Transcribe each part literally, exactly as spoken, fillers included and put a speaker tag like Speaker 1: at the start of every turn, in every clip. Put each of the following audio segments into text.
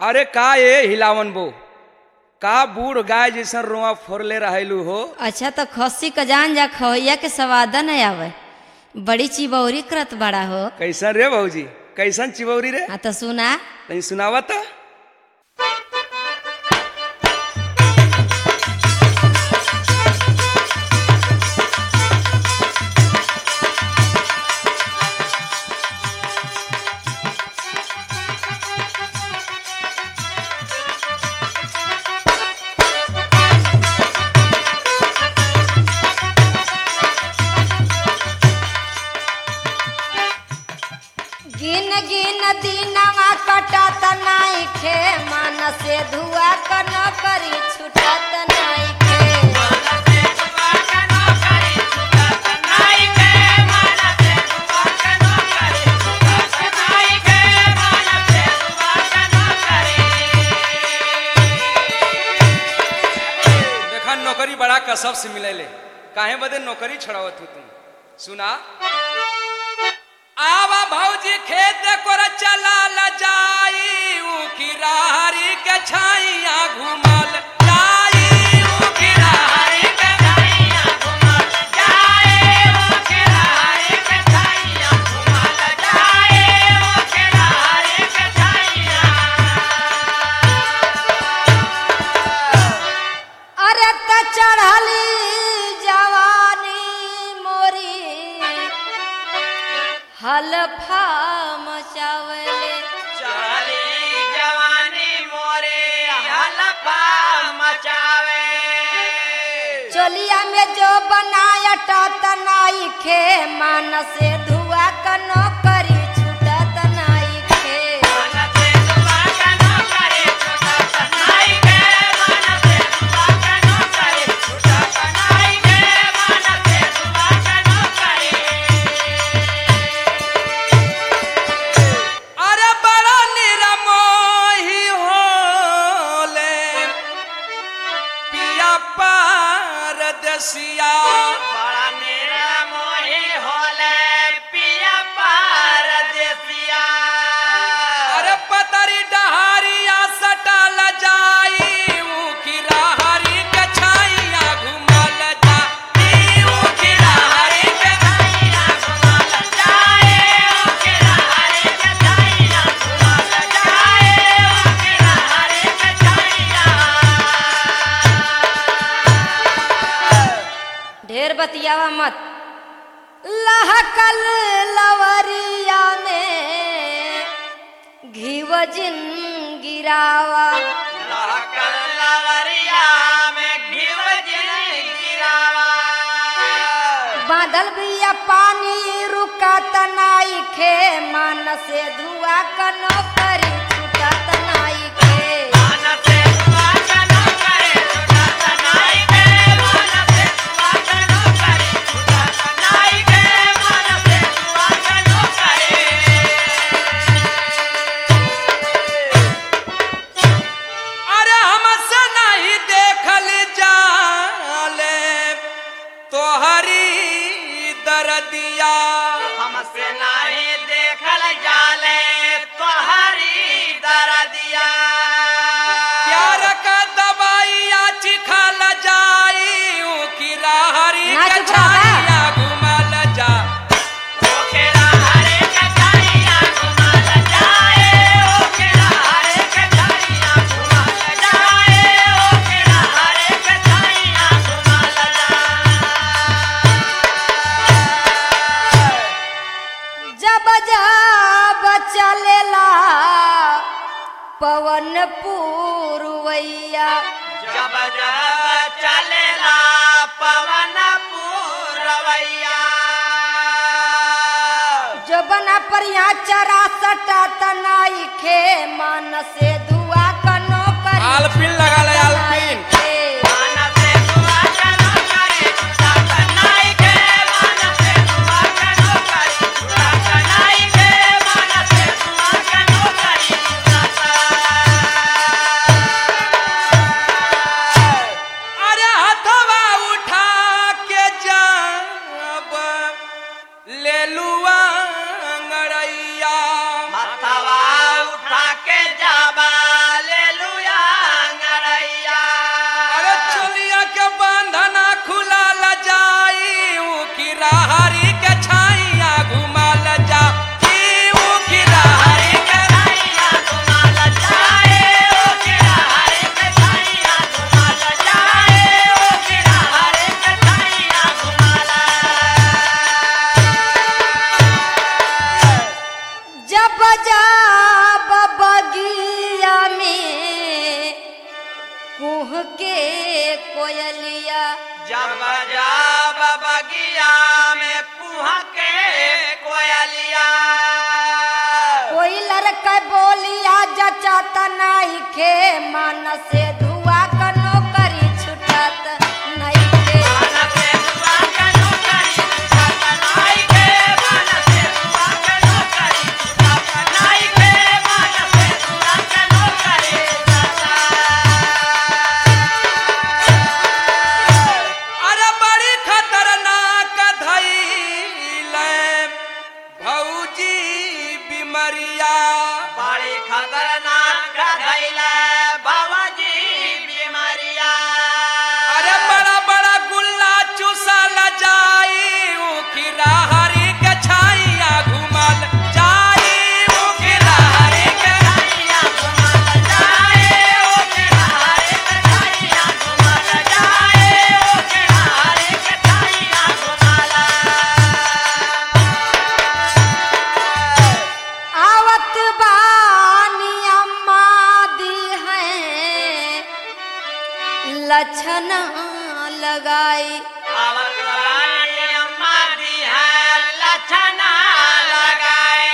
Speaker 1: अरे का ये हिलावन बो का बूढ़ गाय जैसा रोआ फोरले रहलू हो।
Speaker 2: अच्छा तो खस्सी का जान जा खवैया के स्वाद नहीं आवे, बड़ी चिबौरी करत बड़ा हो।
Speaker 1: कैसन रे भौजी, कैसन चिबौरी रे?
Speaker 2: हाँ तो सुना।
Speaker 1: नहीं सुनावा था।
Speaker 2: गिन गिन दिनवा कटत नाइखे, मन से धुआ क नौकरी छूटत नाइखे।
Speaker 1: देखा नौकरी बड़ा कसब से मिलेले, काहे बदे नौकरी छड़ावत हो तुम। सुना आवा भौजी खेत कोर चला ल जाई, ऊ किरारी के छाइया घुमल जाई, ऊ किरारी के छाइया घुमल जाई, ऊ किरारी के छाइया घुमल जाई, ऊ किरारी के छाइया।
Speaker 2: अरे त चढ़ली जवानी मोरी हलफा मचावले,
Speaker 3: चली जवानी मोरे हलफा मचावे।
Speaker 2: चोलिया में जो बनाया टत नाइखे, मन से धुआ क नौकरी छूटत नाइखे।
Speaker 3: मन से दुआ का नौकरी छूटत नाइखे, मन से दुआ का नौकरी छूटत नाइखे, मन से दुआ का नौकरी।
Speaker 1: अरे बड़ा निरमोही होले पिया पारदेसिया,
Speaker 3: बड़ा निरमोही होले पिया पारदेसिया।
Speaker 1: अरे पतरी डहारिया सटल जाई, ऊ किरारी के छाइया घुमल जाई, ऊ किरारी के
Speaker 3: छाइया घुमल जाए, ऊ किरारी के छाइया घुमल जाए, ऊ किरारी के छाइया।
Speaker 2: ढेर बतियावा मत। लहकल लवरिया में घीव जिन गिरावा,
Speaker 3: लहकल लवरिया में घिव जिन गिरावा।
Speaker 2: बादल बिया पानी रुकत नाइखे, मन से धुआ क नौकरी छूटत नाइखे।
Speaker 3: मन से दुआ का नौकरी छूटत नाइखे, मन से दुआ का नौकरी छूटत नाइखे, मन से दुआ का नौकरी।
Speaker 1: अरे हमसे नहीं देखल जाले तोहरी दर्दिया,
Speaker 3: हमसे नहीं देखल जाले तोहरी दर्दिया।
Speaker 1: प्यार का दवाइया चिखल जाई, ऊ किरारी
Speaker 2: ना
Speaker 1: के
Speaker 2: चुप रहा।
Speaker 1: छाइया घुमल जा।
Speaker 3: ओ किरारे के छाइया घुमल जाए, ओ किरारे के छाइया घुमल जाए, ओ किरारे के छाइया घुमल जाए।
Speaker 2: जब जब चलेला पवन पूर्वैया,
Speaker 3: जब जब चलेला पवन पूरवैया।
Speaker 2: जो बना पर यहाँ चरा सटत नाइखे, मन से धुआ क नौकरी
Speaker 1: आलपिन लगा ले, आलपिन।
Speaker 2: नाइखे।
Speaker 3: मन से दुआ का नौकरी छूटत नाइखे, मन से दुआ का नौकरी छूटत नाइखे, मन से दुआ का नौकरी छूटत।
Speaker 1: अरे हथवा उठा के जब ले लुआ अंगड़ैया,
Speaker 3: हथवा उठा के जाबा
Speaker 2: के कोयलिया
Speaker 3: जब जब बगिया में कुहा के कोयलिया
Speaker 2: कोई लड़का बोलिया जचत नहीं खे मन से धुआ कनो करी छुटत नहीं खे
Speaker 3: मन से दुआ के नौकरी छूटत नहीं के मन से दुआ के नौकरी छूटत नहीं के मन से दुआ के नौकरी छूटत
Speaker 1: अरे बड़ी खतरनाक धैले भौजी बिमरिया
Speaker 3: बड़ी खतरनाक धैले बाबाजी बीमारिया
Speaker 1: अरे बड़ा बड़ा गुल्ला चूसल जाई उखिरा हरी के छाइया घुमल जाई उखिरा हरी के
Speaker 3: छाइया घुमल जाए ओ किनारे के छाइया घुमल जाए ओ किनारे के छाइया घुमल
Speaker 2: आवत बानी अम्मा दी हैं लक्षण लगाई
Speaker 3: आवत वाली अम्मा दी है लछना लगाए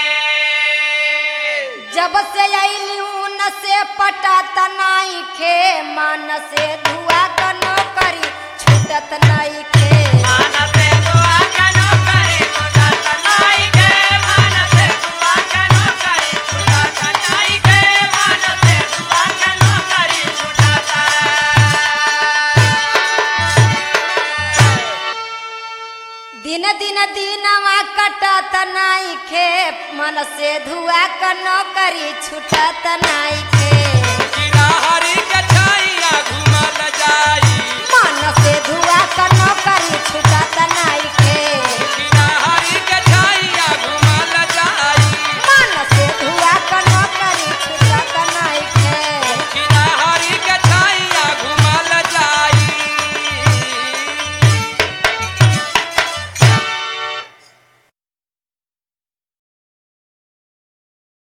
Speaker 2: जब से अली ऊन से पटत नहीं खे मन से धुआ कनो करी छूटत नहीं खे
Speaker 3: मन से दुआ के नौकरी छूटत नहीं के मन से दुआ के नौकरी छूटत नहीं के मन से दुआ के नौकरी छूटत
Speaker 2: दिन दिन दिनवा कटत नहीं खे मन से धुआ कनो करी छूटत नहीं खे